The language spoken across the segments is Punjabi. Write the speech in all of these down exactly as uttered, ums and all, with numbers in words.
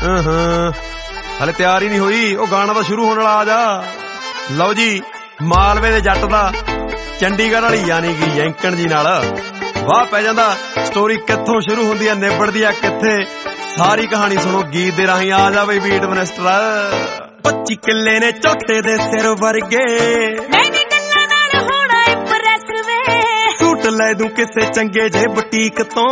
ਹਲੇ ਤਿਆਰ ਹੀ ਨਹੀਂ ਹੋਈ, ਉਹ ਗਾਣਾ ਤਾਂ ਸ਼ੁਰੂ ਹੋਣ ਵਾਲਾ। ਆ ਜਾ। ਲਓ ਜੀ, ਮਾਲਵੇ ਦੇ ਜੱਟ ਦਾ ਚੰਡੀਗੜ੍ਹ ਵਾਲੀ ਯਾਨੀ ਕਿ ਯੈਂਕਣ ਜੀ ਨਾਲ ਵਾਹ ਪੈ ਜਾਂਦਾ। ਸਟੋਰੀ ਕਿੱਥੋਂ ਸ਼ੁਰੂ ਹੁੰਦੀ ਹੈ, ਨਿਬੜਦੀ ਹੈ ਕਿੱਥੇ, ਸਾਰੀ ਕਹਾਣੀ ਸੁਣੋ ਗੀਤ ਦੇ ਰਾਹੀਂ। ਆ ਜਾ ਬਈ ਬੀਟ ਮਿਨਿਸਟਰ। ਪੱਚੀ ਕਿੱਲੇ ਨੇ ਚੌਥੇ ਦੇ ਸਿਰ ਵਰਗੇ, ਸੂਟ ਲੈ ਦੂੰ ਕਿਸੇ ਚੰਗੇ ਜੇ ਬੁਟੀਕ ਤੋਂ,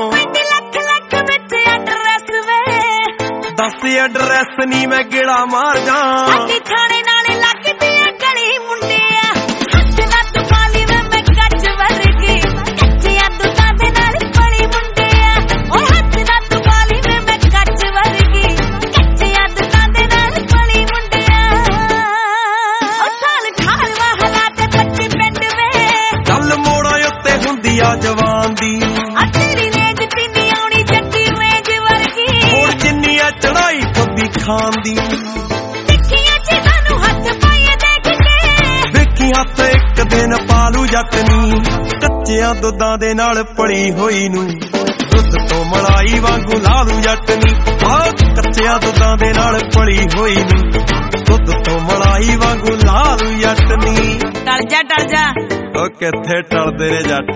ਦੱਸ ਐਡਰੈਸ ਨੀ ਮੈਂ ਗੇੜਾ ਮਾਰ ਜਾ। ਥਾਣੇ ਨਾਲੇ ਲੱਗਦੀ ਆ ਗਲੀ ਮੁੰਡਿਆ, ਹੱਥ ਨਾ ਤੁਪਾਲੀ ਵੇ ਮੈਂ ਕੱਚ ਵਰਗੀ, ਕੱਚਿਆਂ ਦੁੱਧਾਂ ਦੇ ਨਾਲ ਪਲੀ ਮੁੰਡਿਆ। ਓਏ ਹੱਥ ਨਾ ਤੁਪਾਲੀ ਵੇ ਮੈਂ ਕੱਚ ਵਰਗੀ, ਕੱਚਿਆਂ ਦੁੱਧਾਂ ਦੇ ਨਾਲ ਪਲੀ ਮੁੰਡਿਆ। ਓ ਸਾਲ ਖਾਲ ਵਾਹਲਾ ਤੇ ਪੱਚੀ ਪਿੰਡ ਵੇ, ਗੱਲ ਮੋੜਾਂ ਉੱਤੇ ਹੁੰਦੀ ਆ ਜਵਾਨ ਦੀ, ਆ ਤੇਰੀ ਰੇਂਜ ਪੀਂਦੀ ਆਉਣੀ ਜੱਗੀ ਰੇਂਜ ਵਰਗੀ, ਹੋਰ ਜਿੰਨੀ ਆ ਚੜਾਈ ਖੁੱਦੀ ਖਾਨ ਦੀ। ਦੇਖੀਆਂ ਚੀਜ਼ਾਂ ਨੂੰ ਹੱਥ ਪਾਈਏ ਦੇਖ ਕੇ, ਵੇਖੀ ਹੱਥ ਇੱਕ ਦਿਨ ਪਾਲੂ ਜੱਟ ਨੀ, ਕੱਚਿਆਂ ਦੁੱਧਾਂ ਦੇ ਨਾਲ ਪਲੀ ਹੋਈ ਨੂੰ, ਦੁੱਧ ਤੋਂ ਮਲਾਈ ਵਾਂਗੂ ਲਾਲੂ ਜੱਟ ਨੀ। ਆਹ ਕੱਚਿਆਂ ਦੁੱਧਾਂ ਦੇ ਨਾਲ ਪਲੀ ਹੋਈ ਨੂੰ, ਦੁੱਧ ਤੋਂ ਮਲਾਈ ਵਾਂਗੂ ਲਾਲੂ ਜੱਟ ਨੀ। ਟਲ ਜਾ ਟਲ ਜਾ, ਉਹ ਕਿੱਥੇ ਟਲਦੇ ਨੇ ਜੱਟ।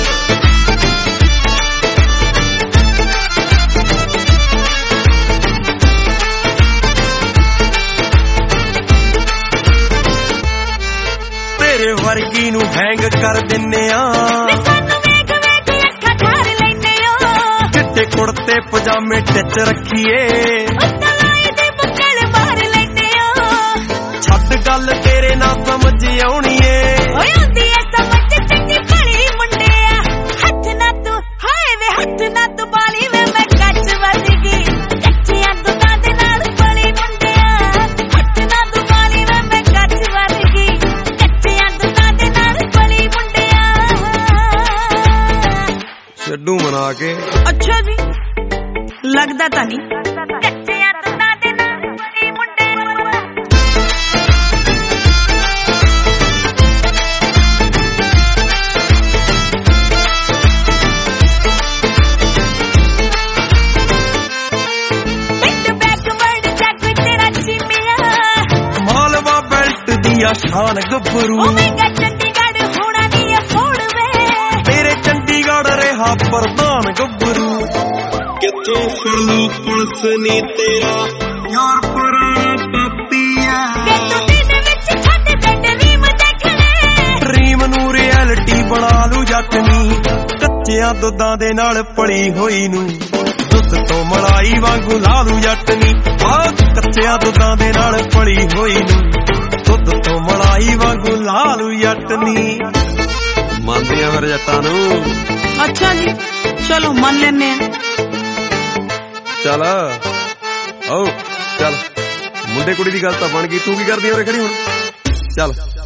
ਤੇਰੇ ਵਰਗੀ ਨੂੰ ਹੈਂਗ ਕਰ ਦਿੰਨੇ ਆ, ਸਾਨੂੰ ਵੇਖ ਵੇਖ ਅੱਖਾਂ ਠਾਰ ਲੈਨੇ ਓ, ਚਿੱਟੇ ਕੁੜਤੇ ਪਜਾਮੇ ਟਿੱਚ ਰੱਖੀਏ, ਲਾਈ ਦੇ ਬੁੱਕਲ ਮਾਰ ਲੈਨੇ ਓ। ਛੱਡ ਗੱਲ ਤੇਰੇ ਨਾਲ ਸਮਝ ਆਉਣੀ ਏ, ਓਏ ਆਉਂਦੀ ਐ ਸਮਝ ਚੰਗੀ ਭਲੀ ਮੁੰਡਿਆ। ਹੱਥ ਨਾ ਤੂੰ ਹਾਏ ਵੇ ਹੱਥ ਨਾ ਤੂੰ ਬਾਲੀ ਵੇ ਮੈਂ ਕੱਚ ਵਰਗੀ, ਕੱਚਿਆਂ ਦੁੱਧਾਂ ਦੇ ਨਾਲ ਪਲੀ ਮੁੰਡਿਆ। ਹੱਥ ਨਾ ਤੂੰ ਬਾਲੀ ਵੇ ਮੈਂ ਕੱਚ ਵਰਗੀ, ਕੱਚਿਆਂ ਦੁੱਧਾਂ ਦੇ ਨਾਲ ਪਲੀ ਮੁੰਡਿਆ। ਛੱਡੂ ਮਨਾ ਕੇ। ਅੱਛਾ ਜੀ, ਲੱਗਦਾ ਤਾਂ ਨਹੀਂ। ਕੱਚਿਆਂ ਦੁੱਧਾਂ ਦੇ ਨਾਲ ਪਲੀ ਮੁੰਡਿਆ। ਮਾਲਵਾ ਬੈਲਟ ਦੀਆਂ ਸ਼ਾਨ ਗੱਭਰੂ, ਚੰਡੀਗੜ੍ਹ ਹੋਣਾ ਨੀ ਅਫੋੜ ਵੇ, ਤੇਰੇ ਚੰਡੀਗੜ੍ਹ ਰਿਹਾ ਪ੍ਰਧਾਨ ਗੱਭਰੂ। ਕਿੱਥੋਂ ਫੜੂ ਪੁਲਿਸ ਨੀ ਤੇਰਾ ਯਾਰ ਪੁਰਾਣਾ ਪਾਪੀਆ, ਤੂੰ ਦਿਨ ਵਿੱਚ ਛੱਡ ਪਿੰਡ ਰੀਮ ਦੇਖਣੇ, ਡਰੀਮ ਨੂੰ ਰਿਐਲਿਟੀ ਬਣਾ ਲੂ ਜੱਟ ਨੀ, ਕੱਚਿਆਂ ਦੁੱਧਾਂ ਦੇ ਨਾਲ ਪਲੀ ਹੋਈ ਨੂੰ, ਦੁੱਧ ਤੋਂ ਮਲਾਈ ਵਾਂਗੂ ਲਾਲੂ ਜੱਟ ਨੀ। ਆਹ ਕੱਚਿਆਂ ਦੁੱਧਾਂ ਦੇ ਨਾਲ ਪਲੀ ਹੋਈ ਨੂੰ, ਦੁੱਧ ਤੋਂ ਮਲਾਈ ਵਾਂਗੂ ਲਾਲੂ ਜੱਟ ਨੀ। ਮੰਨਦੇ ਆ ਫਿਰ ਜੱਟਾਂ ਨੂੰ। ਅੱਛਾ ਜੀ, ਚਲੋ ਮੰਨ ਲੈਨੇ ਆ। ਚੱਲ ਆਓ ਚੱਲ, ਮੁੰਡੇ ਕੁੜੀ ਦੀ ਗੱਲ ਤਾਂ ਬਣ ਗਈ, ਤੂੰ ਕੀ ਕਰਦੀ ਉਰੇ ਖੜੀ ਹੁਣ? ਚੱਲ।